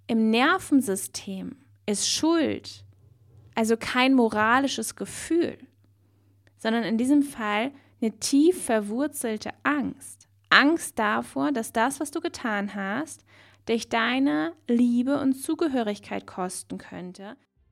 Im Nervensystem ist Schuld also kein moralisches Gefühl, sondern in diesem Fall eine tief verwurzelte Angst. Angst davor, dass das, was du getan hast, dich deine Liebe und Zugehörigkeit kosten könnte.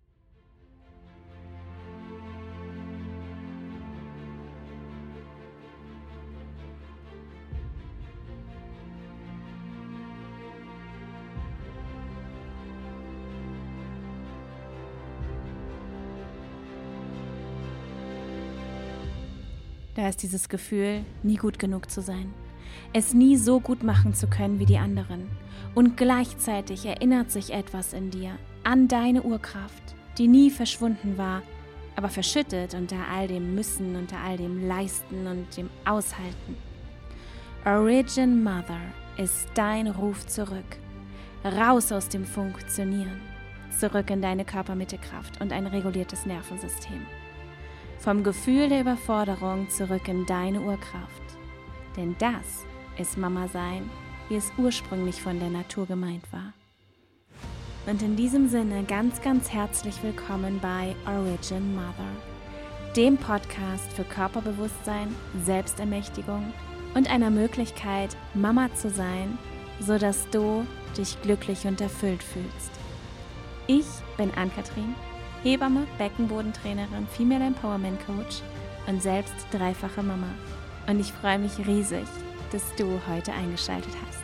Da ist dieses Gefühl, nie gut genug zu sein, es nie so gut machen zu können wie die anderen. Und gleichzeitig erinnert sich etwas in dir an deine Urkraft, die nie verschwunden war, aber verschüttet unter all dem Müssen, unter all dem Leisten und dem Aushalten. Origin Mother ist dein Ruf zurück, raus aus dem Funktionieren, zurück in deine Körpermittekraft und ein reguliertes Nervensystem. Vom Gefühl der Überforderung zurück in deine Urkraft. Denn das ist Mama sein, wie es ursprünglich von der Natur gemeint war. Und in diesem Sinne ganz, ganz herzlich willkommen bei Origin Mother, dem Podcast für Körperbewusstsein, Selbstermächtigung und einer Möglichkeit, Mama zu sein, sodass du dich glücklich und erfüllt fühlst. Ich bin Ann-Kathrin, Hebamme, Beckenbodentrainerin, Female Empowerment Coach und selbst dreifache Mama. Und ich freue mich riesig, dass du heute eingeschaltet hast.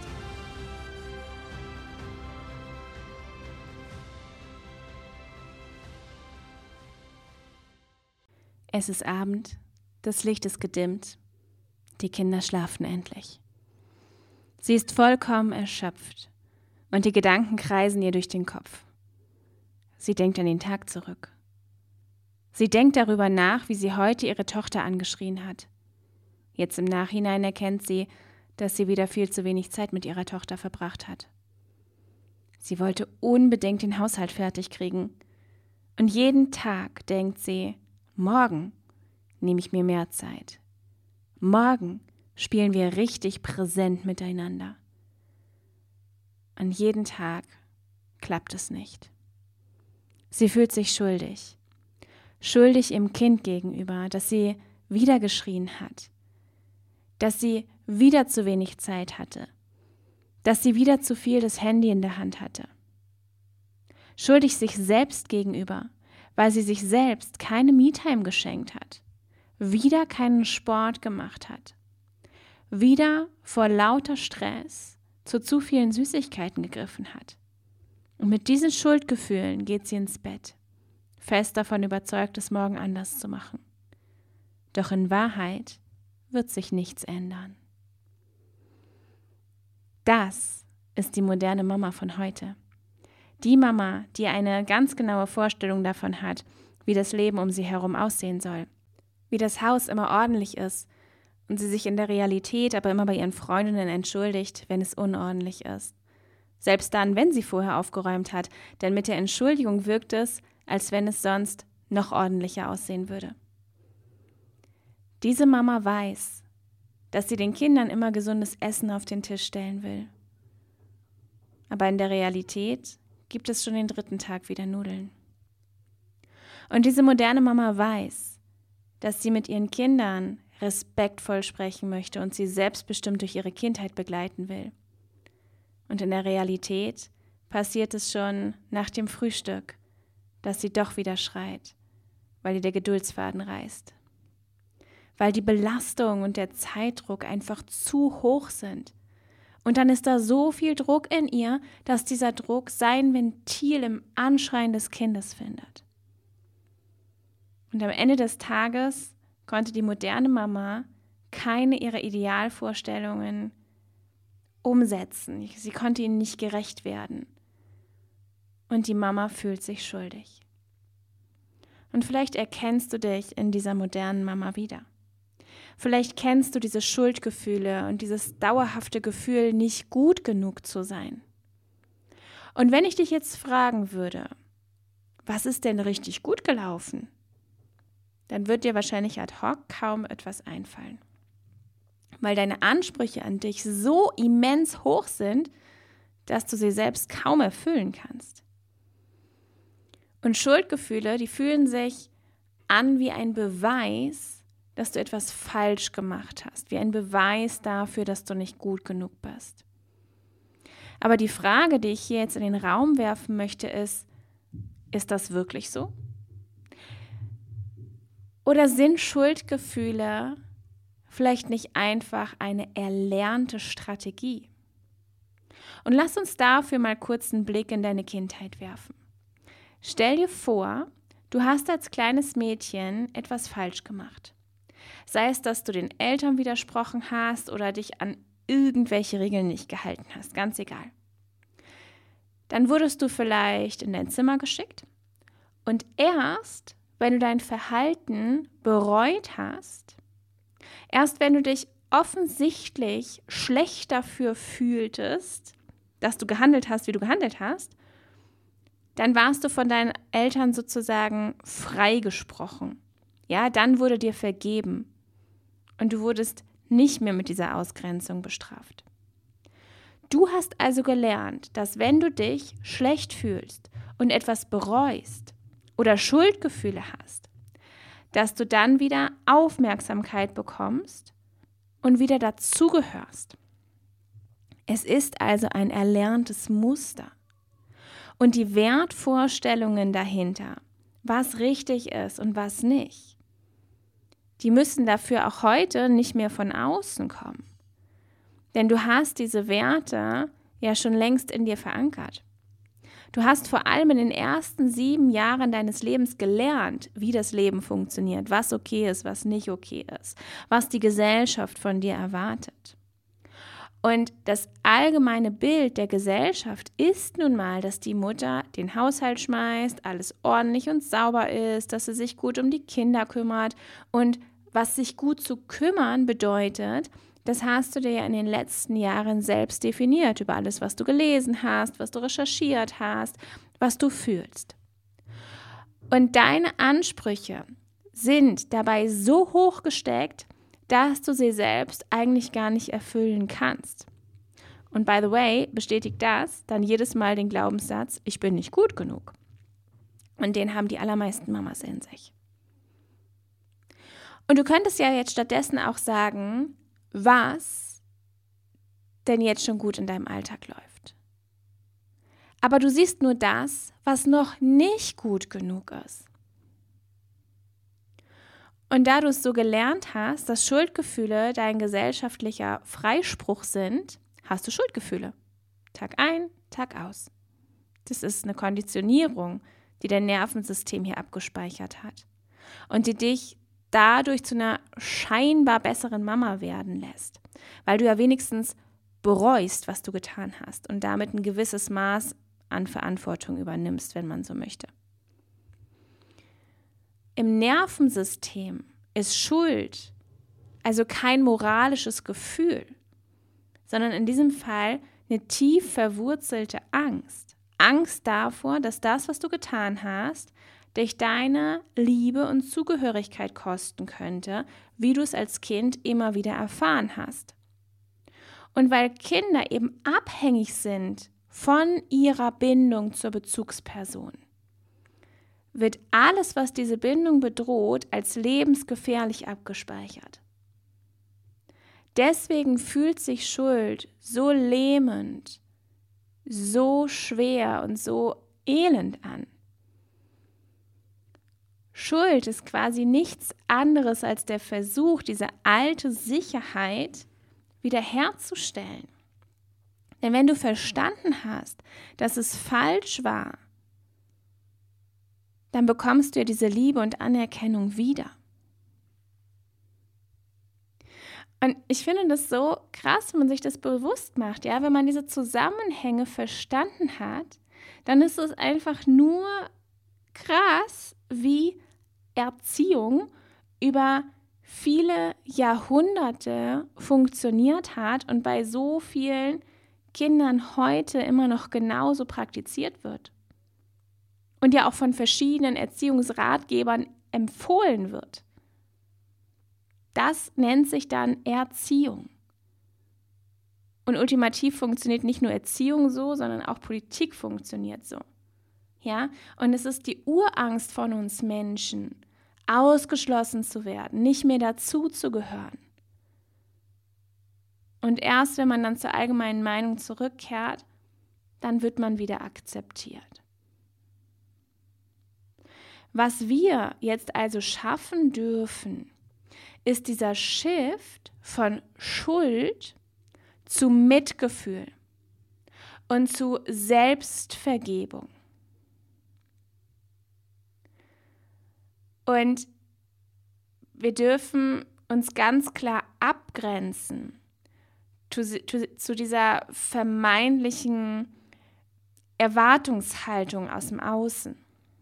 Es ist Abend, das Licht ist gedimmt, die Kinder schlafen endlich. Sie ist vollkommen erschöpft und die Gedanken kreisen ihr durch den Kopf. Sie denkt an den Tag zurück. Sie denkt darüber nach, wie sie heute ihre Tochter angeschrien hat. Jetzt im Nachhinein erkennt sie, dass sie wieder viel zu wenig Zeit mit ihrer Tochter verbracht hat. Sie wollte unbedingt den Haushalt fertig kriegen. Und jeden Tag denkt sie, morgen nehme ich mir mehr Zeit. Morgen spielen wir richtig präsent miteinander. Und jeden Tag klappt es nicht. Sie fühlt sich schuldig. Schuldig ihrem Kind gegenüber, dass sie wieder geschrien hat. Dass sie wieder zu wenig Zeit hatte. Dass sie wieder zu viel das Handy in der Hand hatte. Schuldig sich selbst gegenüber, weil sie sich selbst keine Me-Time geschenkt hat. Wieder keinen Sport gemacht hat. Wieder vor lauter Stress zu vielen Süßigkeiten gegriffen hat. Und mit diesen Schuldgefühlen geht sie ins Bett, fest davon überzeugt, es morgen anders zu machen. Doch in Wahrheit wird sich nichts ändern. Das ist die moderne Mama von heute. Die Mama, die eine ganz genaue Vorstellung davon hat, wie das Leben um sie herum aussehen soll. Wie das Haus immer ordentlich ist und sie sich in der Realität aber immer bei ihren Freundinnen entschuldigt, wenn es unordentlich ist. Selbst dann, wenn sie vorher aufgeräumt hat, denn mit der Entschuldigung wirkt es, als wenn es sonst noch ordentlicher aussehen würde. Diese Mama weiß, dass sie den Kindern immer gesundes Essen auf den Tisch stellen will. Aber in der Realität gibt es schon den 3. Tag wieder Nudeln. Und diese moderne Mama weiß, dass sie mit ihren Kindern respektvoll sprechen möchte und sie selbstbestimmt durch ihre Kindheit begleiten will. Und in der Realität passiert es schon nach dem Frühstück, dass sie doch wieder schreit, weil ihr der Geduldsfaden reißt. Weil die Belastung und der Zeitdruck einfach zu hoch sind. Und dann ist da so viel Druck in ihr, dass dieser Druck sein Ventil im Anschreien des Kindes findet. Und am Ende des Tages konnte die moderne Mama keine ihrer Idealvorstellungen umsetzen. Sie konnte ihnen nicht gerecht werden. Und die Mama fühlt sich schuldig. Und vielleicht erkennst du dich in dieser modernen Mama wieder. Vielleicht kennst du diese Schuldgefühle und dieses dauerhafte Gefühl, nicht gut genug zu sein. Und wenn ich dich jetzt fragen würde, was ist denn richtig gut gelaufen? Dann wird dir wahrscheinlich ad hoc kaum etwas einfallen. Weil deine Ansprüche an dich so immens hoch sind, dass du sie selbst kaum erfüllen kannst. Und Schuldgefühle, die fühlen sich an wie ein Beweis, dass du etwas falsch gemacht hast, wie ein Beweis dafür, dass du nicht gut genug bist. Aber die Frage, die ich hier jetzt in den Raum werfen möchte, ist das wirklich so? Oder sind Schuldgefühle vielleicht nicht einfach eine erlernte Strategie? Und lass uns dafür mal kurz einen Blick in deine Kindheit werfen. Stell dir vor, du hast als kleines Mädchen etwas falsch gemacht. Sei es, dass du den Eltern widersprochen hast oder dich an irgendwelche Regeln nicht gehalten hast, ganz egal. Dann wurdest du vielleicht in dein Zimmer geschickt und erst, wenn du dein Verhalten bereut hast, erst wenn du dich offensichtlich schlecht dafür fühltest, dass du gehandelt hast, wie du gehandelt hast, dann warst du von deinen Eltern sozusagen freigesprochen. Ja, dann wurde dir vergeben und du wurdest nicht mehr mit dieser Ausgrenzung bestraft. Du hast also gelernt, dass wenn du dich schlecht fühlst und etwas bereust oder Schuldgefühle hast, dass du dann wieder Aufmerksamkeit bekommst und wieder dazugehörst. Es ist also ein erlerntes Muster. Und die Wertvorstellungen dahinter, was richtig ist und was nicht, die müssen dafür auch heute nicht mehr von außen kommen. Denn du hast diese Werte ja schon längst in dir verankert. Du hast vor allem in den ersten 7 Jahren deines Lebens gelernt, wie das Leben funktioniert, was okay ist, was nicht okay ist, was die Gesellschaft von dir erwartet. Und das allgemeine Bild der Gesellschaft ist nun mal, dass die Mutter den Haushalt schmeißt, alles ordentlich und sauber ist, dass sie sich gut um die Kinder kümmert. Und was sich gut zu kümmern bedeutet, das hast du dir ja in den letzten Jahren selbst definiert über alles, was du gelesen hast, was du recherchiert hast, was du fühlst. Und deine Ansprüche sind dabei so hoch gesteckt, dass du sie selbst eigentlich gar nicht erfüllen kannst. Und by the way, bestätigt das dann jedes Mal den Glaubenssatz, ich bin nicht gut genug. Und den haben die allermeisten Mamas in sich. Und du könntest ja jetzt stattdessen auch sagen, was denn jetzt schon gut in deinem Alltag läuft. Aber du siehst nur das, was noch nicht gut genug ist. Und da du es so gelernt hast, dass Schuldgefühle dein gesellschaftlicher Freispruch sind, hast du Schuldgefühle. Tag ein, Tag aus. Das ist eine Konditionierung, die dein Nervensystem hier abgespeichert hat und die dich dadurch zu einer scheinbar besseren Mama werden lässt, weil du ja wenigstens bereust, was du getan hast und damit ein gewisses Maß an Verantwortung übernimmst, wenn man so möchte. Im Nervensystem ist Schuld also kein moralisches Gefühl, sondern in diesem Fall eine tief verwurzelte Angst. Angst davor, dass das, was du getan hast, dich deine Liebe und Zugehörigkeit kosten könnte, wie du es als Kind immer wieder erfahren hast. Und weil Kinder eben abhängig sind von ihrer Bindung zur Bezugsperson, wird alles, was diese Bindung bedroht, als lebensgefährlich abgespeichert. Deswegen fühlt sich Schuld so lähmend, so schwer und so elend an. Schuld ist quasi nichts anderes als der Versuch, diese alte Sicherheit wiederherzustellen. Denn wenn du verstanden hast, dass es falsch war, dann bekommst du ja diese Liebe und Anerkennung wieder. Und ich finde das so krass, wenn man sich das bewusst macht. Ja? Wenn man diese Zusammenhänge verstanden hat, dann ist es einfach nur krass, wie Erziehung über viele Jahrhunderte funktioniert hat und bei so vielen Kindern heute immer noch genauso praktiziert wird. Und ja auch von verschiedenen Erziehungsratgebern empfohlen wird. Das nennt sich dann Erziehung. Und ultimativ funktioniert nicht nur Erziehung so, sondern auch Politik funktioniert so. Ja? Und es ist die Urangst von uns Menschen, ausgeschlossen zu werden, nicht mehr dazu zu gehören. Und erst wenn man dann zur allgemeinen Meinung zurückkehrt, dann wird man wieder akzeptiert. Was wir jetzt also schaffen dürfen, ist dieser Shift von Schuld zu Mitgefühl und zu Selbstvergebung. Und wir dürfen uns ganz klar abgrenzen zu dieser vermeintlichen Erwartungshaltung aus dem Außen.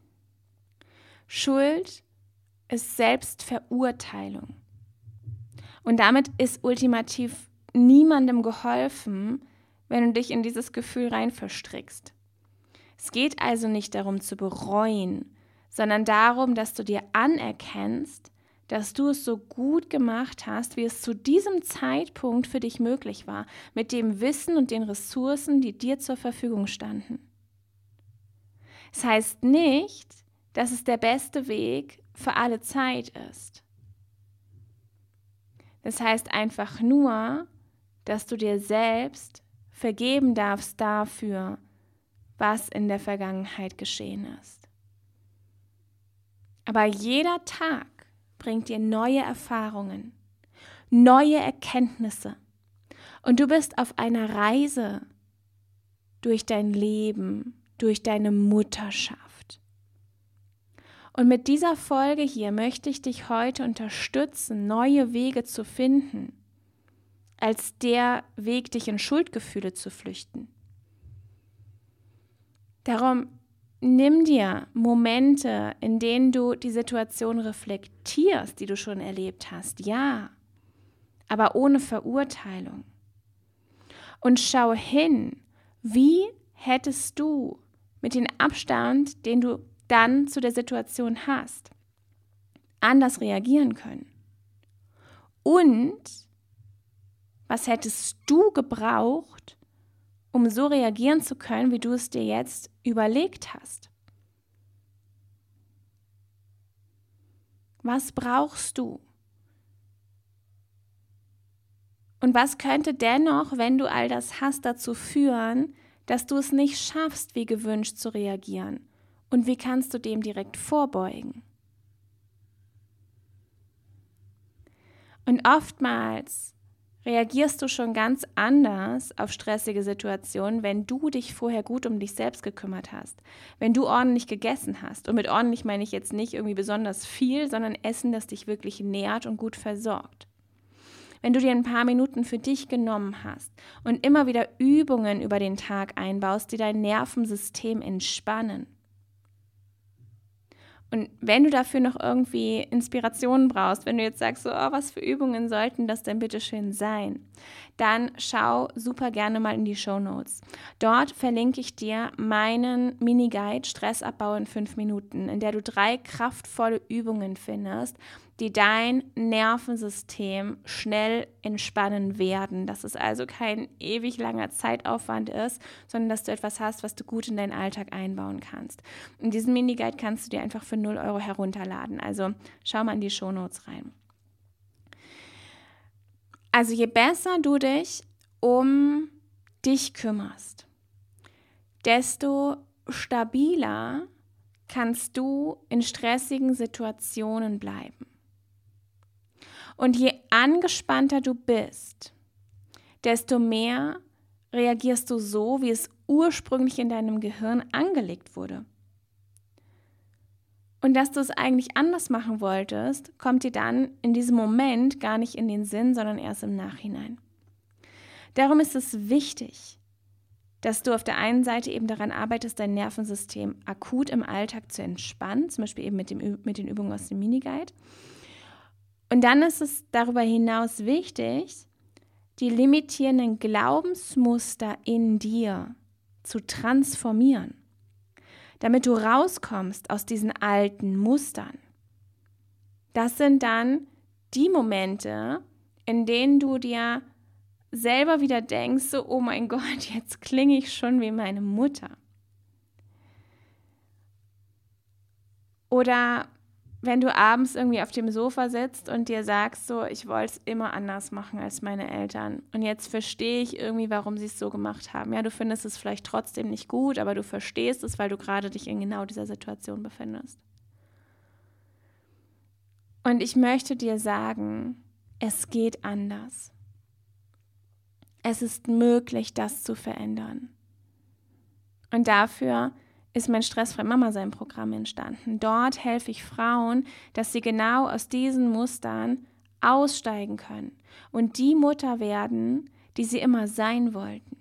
Schuld ist Selbstverurteilung. Und damit ist ultimativ niemandem geholfen, wenn du dich in dieses Gefühl rein verstrickst. Es geht also nicht darum zu bereuen, sondern darum, dass du dir anerkennst, dass du es so gut gemacht hast, wie es zu diesem Zeitpunkt für dich möglich war, mit dem Wissen und den Ressourcen, die dir zur Verfügung standen. Es heißt nicht, dass es der beste Weg für alle Zeit ist. Das heißt einfach nur, dass du dir selbst vergeben darfst dafür, was in der Vergangenheit geschehen ist. Aber jeder Tag bringt dir neue Erfahrungen, neue Erkenntnisse und du bist auf einer Reise durch dein Leben, durch deine Mutterschaft. Und mit dieser Folge hier möchte ich dich heute unterstützen, neue Wege zu finden, als der Weg, dich in Schuldgefühle zu flüchten. Darum nimm dir Momente, in denen du die Situation reflektierst, die du schon erlebt hast, ja, aber ohne Verurteilung. Und schau hin, wie hättest du mit dem Abstand, den du dann zu der Situation hast, anders reagieren können? Und was hättest du gebraucht, um so reagieren zu können, wie du es dir jetzt überlegt hast? Was brauchst du? Und was könnte dennoch, wenn du all das hast, dazu führen, dass du es nicht schaffst, wie gewünscht zu reagieren? Und wie kannst du dem direkt vorbeugen? Und oftmals reagierst du schon ganz anders auf stressige Situationen, wenn du dich vorher gut um dich selbst gekümmert hast, wenn du ordentlich gegessen hast. Und mit ordentlich meine ich jetzt nicht irgendwie besonders viel, sondern Essen, das dich wirklich nährt und gut versorgt. Wenn du dir ein paar Minuten für dich genommen hast und immer wieder Übungen über den Tag einbaust, die dein Nervensystem entspannen. Und wenn du dafür noch irgendwie Inspirationen brauchst, wenn du jetzt sagst, so, oh, was für Übungen sollten das denn bitte schön sein, dann schau super gerne mal in die Shownotes. Dort verlinke ich dir meinen Mini-Guide Stressabbau in 5 Minuten, in der du 3 kraftvolle Übungen findest, die dein Nervensystem schnell entspannen werden. Dass es also kein ewig langer Zeitaufwand ist, sondern dass du etwas hast, was du gut in deinen Alltag einbauen kannst. Und diesen Mini-Guide kannst du dir einfach für 0 € herunterladen. Also schau mal in die Shownotes rein. Also je besser du dich um dich kümmerst, desto stabiler kannst du in stressigen Situationen bleiben. Und je angespannter du bist, desto mehr reagierst du so, wie es ursprünglich in deinem Gehirn angelegt wurde. Und dass du es eigentlich anders machen wolltest, kommt dir dann in diesem Moment gar nicht in den Sinn, sondern erst im Nachhinein. Darum ist es wichtig, dass du auf der einen Seite eben daran arbeitest, dein Nervensystem akut im Alltag zu entspannen, zum Beispiel eben mit den Übungen aus dem Mini-Guide. Und dann ist es darüber hinaus wichtig, die limitierenden Glaubensmuster in dir zu transformieren, damit du rauskommst aus diesen alten Mustern. Das sind dann die Momente, in denen du dir selber wieder denkst, so, oh mein Gott, jetzt klinge ich schon wie meine Mutter. Oder wenn du abends irgendwie auf dem Sofa sitzt und dir sagst, so, ich wollte es immer anders machen als meine Eltern. Und jetzt verstehe ich irgendwie, warum sie es so gemacht haben. Ja, du findest es vielleicht trotzdem nicht gut, aber du verstehst es, weil du gerade dich in genau dieser Situation befindest. Und ich möchte dir sagen, es geht anders. Es ist möglich, das zu verändern. Und dafür ist mein Stressfrei Mama Sein Programm entstanden. Dort helfe ich Frauen, dass sie genau aus diesen Mustern aussteigen können und die Mutter werden, die sie immer sein wollten.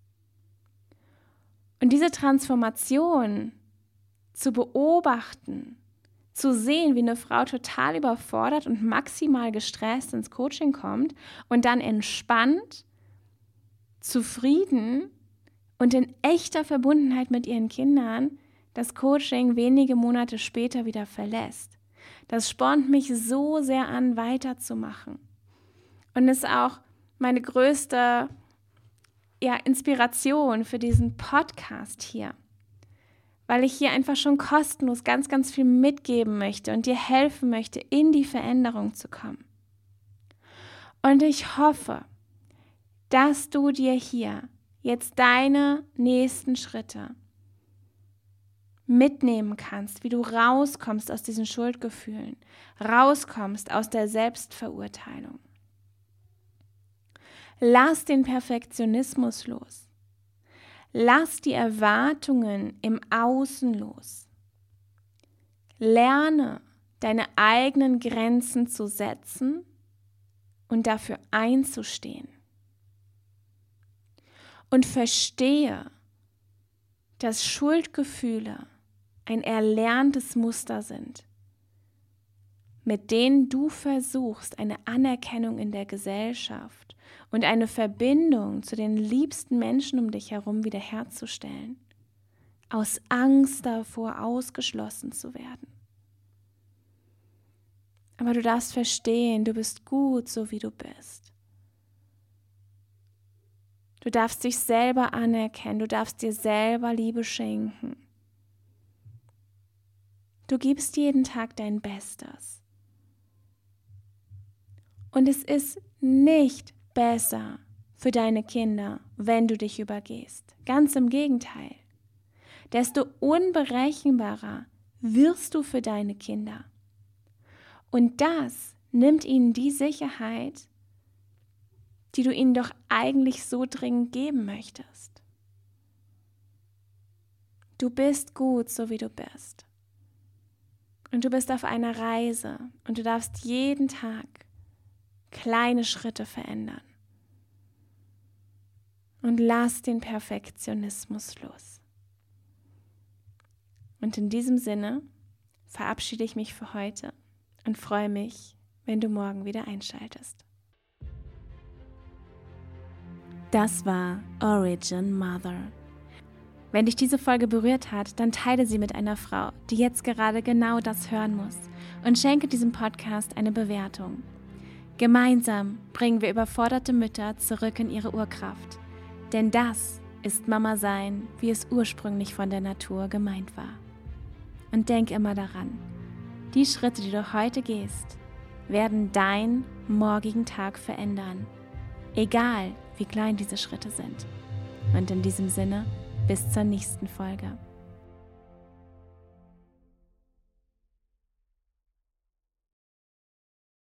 Und diese Transformation zu beobachten, zu sehen, wie eine Frau total überfordert und maximal gestresst ins Coaching kommt und dann entspannt, zufrieden und in echter Verbundenheit mit ihren Kindern das Coaching wenige Monate später wieder verlässt. Das spornt mich so sehr an, weiterzumachen. Und ist auch meine größte Inspiration für diesen Podcast hier. Weil ich hier einfach schon kostenlos ganz, ganz viel mitgeben möchte und dir helfen möchte, in die Veränderung zu kommen. Und ich hoffe, dass du dir hier jetzt deine nächsten Schritte mitnehmen kannst, wie du rauskommst aus diesen Schuldgefühlen, rauskommst aus der Selbstverurteilung. Lass den Perfektionismus los. Lass die Erwartungen im Außen los. Lerne, deine eigenen Grenzen zu setzen und dafür einzustehen. Und verstehe, dass Schuldgefühle ein erlerntes Muster sind, mit denen du versuchst, eine Anerkennung in der Gesellschaft und eine Verbindung zu den liebsten Menschen um dich herum wiederherzustellen, aus Angst davor, ausgeschlossen zu werden. Aber du darfst verstehen, du bist gut, so wie du bist. Du darfst dich selber anerkennen, du darfst dir selber Liebe schenken. Du gibst jeden Tag dein Bestes. Und es ist nicht besser für deine Kinder, wenn du dich übergehst. Ganz im Gegenteil. Desto unberechenbarer wirst du für deine Kinder. Und das nimmt ihnen die Sicherheit, die du ihnen doch eigentlich so dringend geben möchtest. Du bist gut, so wie du bist. Und du bist auf einer Reise und du darfst jeden Tag kleine Schritte verändern. Und lass den Perfektionismus los. Und in diesem Sinne verabschiede ich mich für heute und freue mich, wenn du morgen wieder einschaltest. Das war Origin Mother. Wenn dich diese Folge berührt hat, dann teile sie mit einer Frau, die jetzt gerade genau das hören muss, und schenke diesem Podcast eine Bewertung. Gemeinsam bringen wir überforderte Mütter zurück in ihre Urkraft. Denn das ist Mama sein, wie es ursprünglich von der Natur gemeint war. Und denk immer daran, die Schritte, die du heute gehst, werden deinen morgigen Tag verändern. Egal, wie klein diese Schritte sind. Und in diesem Sinne, bis zur nächsten Folge.